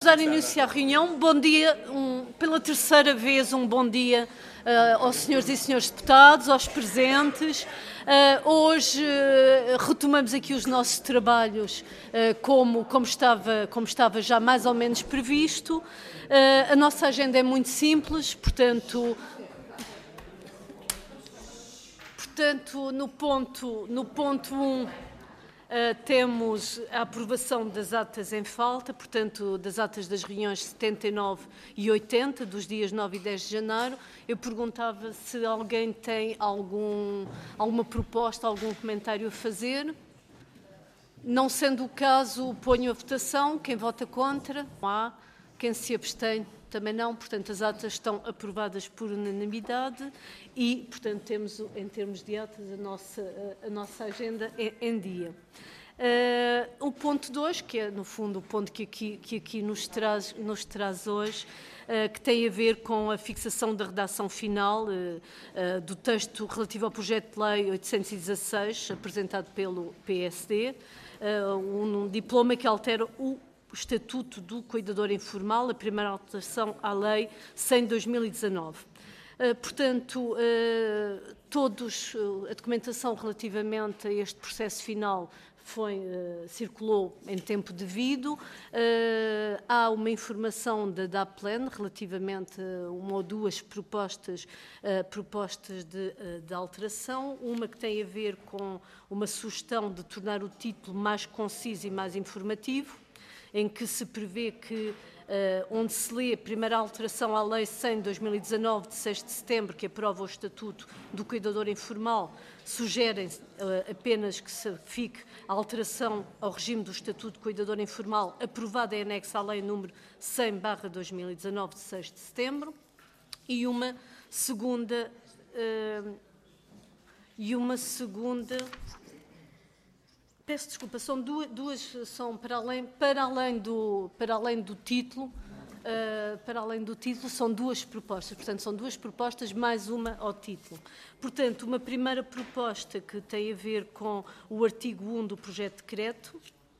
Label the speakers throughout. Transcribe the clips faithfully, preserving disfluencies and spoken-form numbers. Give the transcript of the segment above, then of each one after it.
Speaker 1: dar início à reunião. Bom dia, um, pela terceira vez um bom dia uh, aos senhores e senhores deputados, aos presentes. Uh, hoje uh, retomamos aqui os nossos trabalhos uh, como, como, estava, como estava já mais ou menos previsto. Uh, a nossa agenda é muito simples, portanto... Portanto, no ponto, no ponto um, Uh, temos a aprovação das atas em falta, portanto, das atas das reuniões setenta e nove e oitenta, dos dias nove e dez de janeiro. Eu perguntava se alguém tem algum, alguma proposta, algum comentário a fazer. Não sendo o caso, ponho a votação. Quem vota contra? Não há. Quem se abstém? Também não. Portanto, as atas estão aprovadas por unanimidade e, portanto, temos, em termos de atas, a nossa, a, a nossa agenda em, em dia. Uh, o ponto dois, que é, no fundo, o ponto que aqui, que aqui nos, traz, nos traz hoje, uh, que tem a ver com a fixação da redação final uh, uh, do texto relativo ao projeto de lei oitocentos e dezasseis, apresentado pelo P S D, uh, um, um diploma que altera o o Estatuto do Cuidador Informal, a primeira alteração à Lei cem de dois mil e dezanove. Uh, portanto, uh, todos, uh, a documentação relativamente a este processo final foi, uh, circulou em tempo devido. Uh, há uma informação da DAPLAN relativamente a uma ou duas propostas, uh, propostas de, uh, de alteração, uma que tem a ver com uma sugestão de tornar o título mais conciso e mais informativo, em que se prevê que, uh, onde se lê a primeira alteração à Lei cem de dois mil e dezanove, de seis de setembro, que aprova o Estatuto do Cuidador Informal, sugerem uh, apenas que se fique a alteração ao regime do Estatuto do Cuidador Informal, aprovada em anexo à Lei número cem barra dois mil e dezanove, de seis de setembro, e uma segunda... Uh, e uma segunda... Peço desculpa, são duas, duas são para além, para além, do, para além do título, uh, para além do título, são duas propostas, portanto, são duas propostas mais uma ao título. Portanto, uma primeira proposta que tem a ver com o artigo um do projeto de decreto,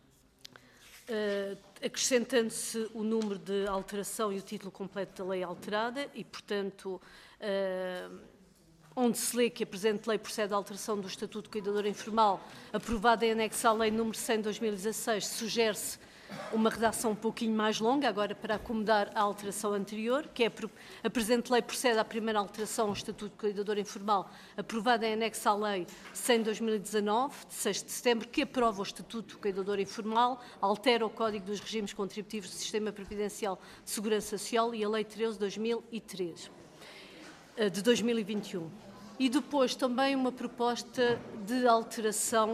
Speaker 1: uh, acrescentando-se o número de alteração e o título completo da lei alterada e, portanto, uh, onde se lê que a presente lei procede à alteração do Estatuto de Cuidador Informal, aprovada em anexo à lei número cem de dois mil e dezasseis, sugere-se uma redação um pouquinho mais longa, agora para acomodar a alteração anterior, que é a presente lei procede à primeira alteração ao Estatuto de Cuidador Informal, aprovada em anexo à lei cem de dois mil e dezanove, de seis de setembro, que aprova o Estatuto de Cuidador Informal, altera o Código dos Regimes Contributivos do Sistema Previdencial de Segurança Social e a Lei treze de dois mil e três. De dois mil e vinte e um. E depois também uma proposta de alteração,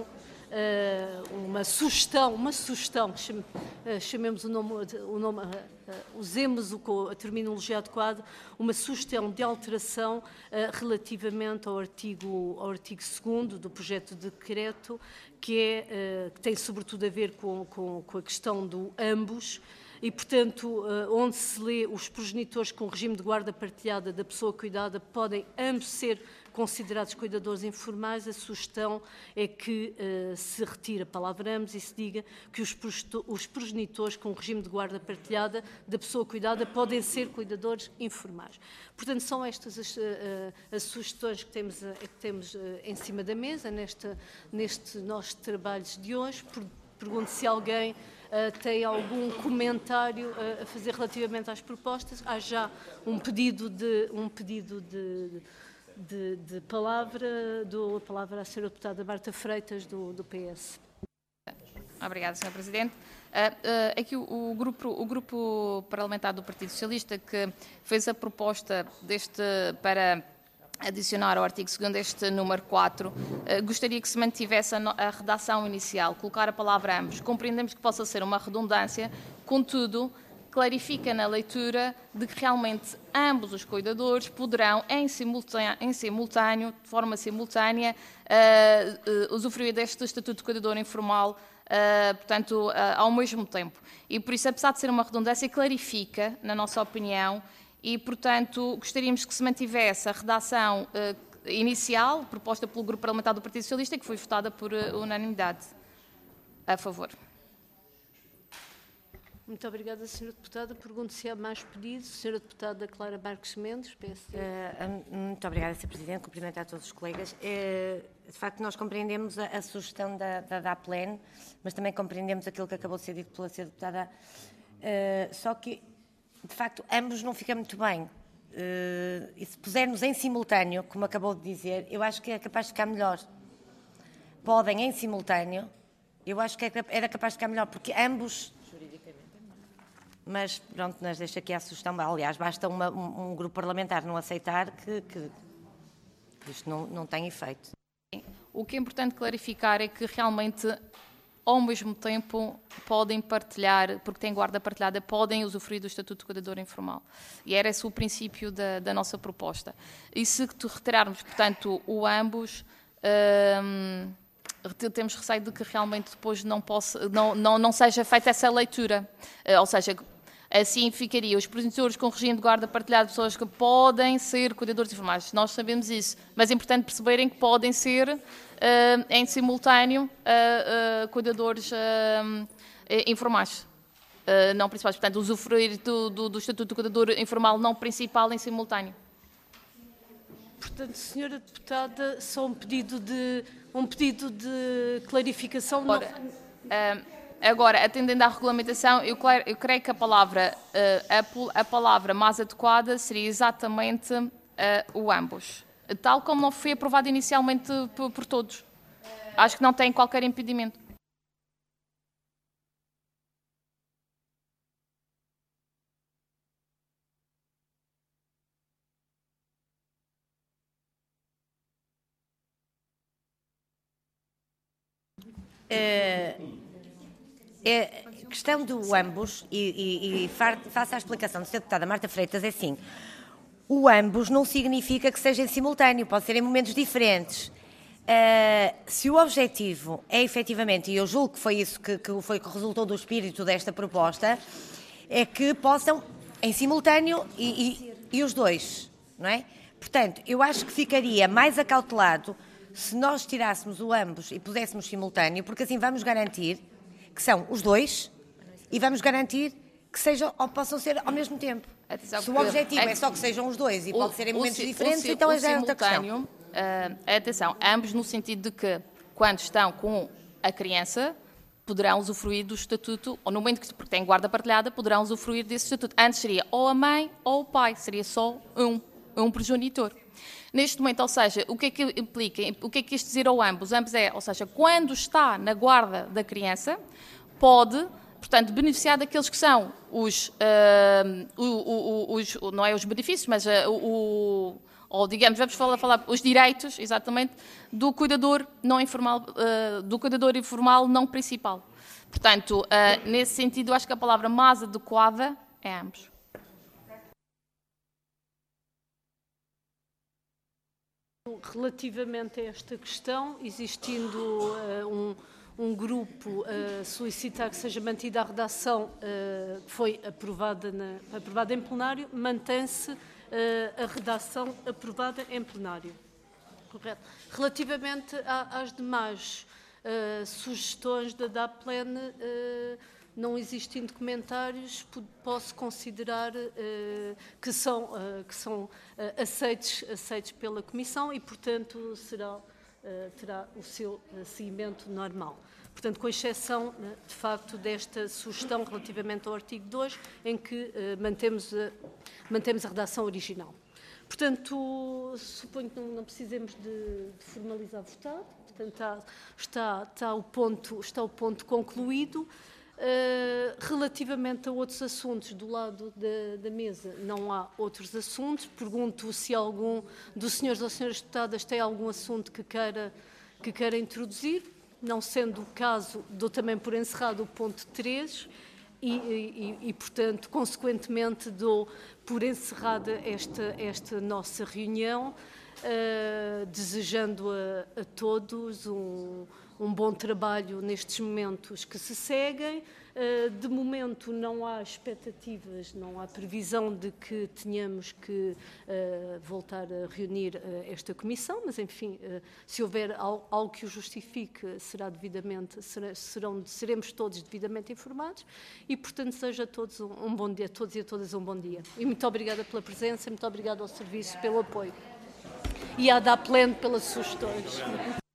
Speaker 1: uma sugestão, uma sugestão, chamemos o nome, o nome usemos a terminologia adequada, uma sugestão de alteração relativamente ao artigo, ao artigo segundo do projeto de decreto, que, é, que tem sobretudo a ver com, com, com a questão do ambos, e, portanto, onde se lê os progenitores com regime de guarda partilhada da pessoa cuidada podem ambos ser considerados cuidadores informais, a sugestão é que uh, se retire a palavra ambos e se diga que os, os progenitores com regime de guarda partilhada da pessoa cuidada podem ser cuidadores informais. Portanto, são estas as, uh, as sugestões que temos, uh, que temos uh, em cima da mesa neste, neste nossos trabalhos de hoje. Pergunto se alguém Uh, tem algum comentário uh, a fazer relativamente às propostas. Há já um pedido de, um pedido de, de, de palavra, dou a palavra à senhora deputada Marta Freitas, do, do P S.
Speaker 2: Obrigada, senhora Presidente. Uh, uh, aqui o, o, grupo, o grupo parlamentar do Partido Socialista que fez a proposta deste para adicionar ao artigo segundo este número quatro, uh, gostaria que se mantivesse a, no, a redação inicial, colocar a palavra ambos. Compreendemos que possa ser uma redundância, contudo, clarifica na leitura de que realmente ambos os cuidadores poderão, em simultâneo, em simultâneo de forma simultânea, uh, uh, usufruir deste Estatuto de Cuidador Informal, uh, portanto, uh, ao mesmo tempo. E por isso, apesar de ser uma redundância, clarifica, na nossa opinião, e, portanto, gostaríamos que se mantivesse a redação uh, inicial, proposta pelo Grupo Parlamentar do Partido Socialista, que foi votada por uh, unanimidade. A favor.
Speaker 1: Muito obrigada, senhora Deputada. Pergunto se há mais pedidos. Senhora Deputada Clara Marques Mendes, P S D.
Speaker 3: Uh, muito obrigada, senhor Presidente. Cumprimento a todos os colegas. Uh, de facto, nós compreendemos a, a sugestão da, da, da APLEN, mas também compreendemos aquilo que acabou de ser dito pela senhora Deputada. Uh, só que, de facto, ambos não ficam muito bem. Uh, e se pusermos em simultâneo, como acabou de dizer, eu acho que é capaz de ficar melhor. Podem em simultâneo, eu acho que era capaz de ficar melhor, porque ambos... Mas, pronto, nós deixa aqui a sugestão. Aliás, basta uma, um, um grupo parlamentar não aceitar que, que isto não, não tem efeito.
Speaker 2: O que é importante clarificar é que realmente, ao mesmo tempo, podem partilhar, porque têm guarda partilhada, podem usufruir do Estatuto de Cuidador Informal. E era esse o princípio da, da nossa proposta. E se retirarmos, portanto, o ambos... Hum, temos receio de que realmente depois não, possa, não, não, não seja feita essa leitura. Uh, ou seja, assim ficaria os progenitores com regime de guarda partilhado, pessoas que podem ser cuidadores informais. Nós sabemos isso, mas é importante perceberem que podem ser, uh, em simultâneo, uh, uh, cuidadores uh, informais, uh, não principais. Portanto, usufruir do, do, do Estatuto de Cuidador Informal não principal em simultâneo.
Speaker 1: Portanto, senhora Deputada, só um pedido de, um pedido de clarificação.
Speaker 2: Ora, não... uh, agora, atendendo à regulamentação, eu, eu creio que a palavra, uh, a, a palavra mais adequada seria exatamente uh, o ambos, tal como não foi aprovado inicialmente por, por todos. Acho que não tem qualquer impedimento.
Speaker 3: Uh, é, a questão do ambos, e, e, e faça a explicação da senhora Deputada Marta Freitas, é assim, o ambos não significa que seja em simultâneo, pode ser em momentos diferentes. Uh, se o objetivo é efetivamente, e eu julgo que foi isso que, que foi que resultou do espírito desta proposta, é que possam em simultâneo e, e, e os dois, não é? Portanto, eu acho que ficaria mais acautelado se nós tirássemos o ambos e puséssemos simultâneo, porque assim vamos garantir que são os dois e vamos garantir que sejam ou possam ser ao mesmo tempo. Atenção, se o objetivo é, é só que sejam os dois e o, pode ser em momentos o, diferentes, o, então é já outra questão.
Speaker 2: Uh, atenção, ambos no sentido de que, quando estão com a criança, poderão usufruir do estatuto, ou no momento que porque têm guarda partilhada, poderão usufruir desse estatuto. Antes seria ou a mãe ou o pai, seria só um, um progenitor. Neste momento, ou seja, o que é que implica? O que é que quis dizer ao ambos? Ambos é, ou seja, quando está na guarda da criança, pode, portanto, beneficiar daqueles que são os, uh, o, o, os não é os benefícios, mas uh, o, ou digamos, vamos falar, falar os direitos, exatamente, do cuidador não informal, uh, do cuidador informal não principal. Portanto, uh, nesse sentido, acho que a palavra mais adequada é ambos.
Speaker 1: Relativamente a esta questão, existindo uh, um, um grupo a uh, solicitar que seja mantida a redação uh, que foi aprovada, na, aprovada em plenário, mantém-se uh, a redação aprovada em plenário. Correto. Relativamente a, às demais uh, sugestões da DAPLEN, uh, não existindo comentários, posso considerar uh, que são, uh, que são uh, aceitos, aceitos pela Comissão e, portanto, será, uh, terá o seu uh, seguimento normal. Portanto, com exceção, uh, de facto, desta sugestão relativamente ao artigo dois, em que uh, mantemos, a, mantemos a redação original. Portanto, suponho que não, não precisemos de, de formalizar votado. Portanto, está, está, está, o ponto, está o ponto concluído. Uh, relativamente a outros assuntos do lado da, da mesa, não há outros assuntos. Pergunto se algum dos senhores ou senhoras deputadas tem algum assunto que queira, que queira introduzir. Não sendo o caso, dou também por encerrado o ponto três e, e, e portanto, consequentemente, dou por encerrada esta, esta nossa reunião, uh, desejando a, a todos um um bom trabalho nestes momentos que se seguem, De momento não há expectativas, não há previsão de que tenhamos que voltar a reunir esta comissão, mas enfim, se houver algo que o justifique, será devidamente, serão, seremos todos devidamente informados e, portanto, seja a todos um bom dia, a todos e a todas um bom dia. E muito obrigada pela presença, muito obrigada ao Serviço pelo apoio e à D A P L E N pelas sugestões.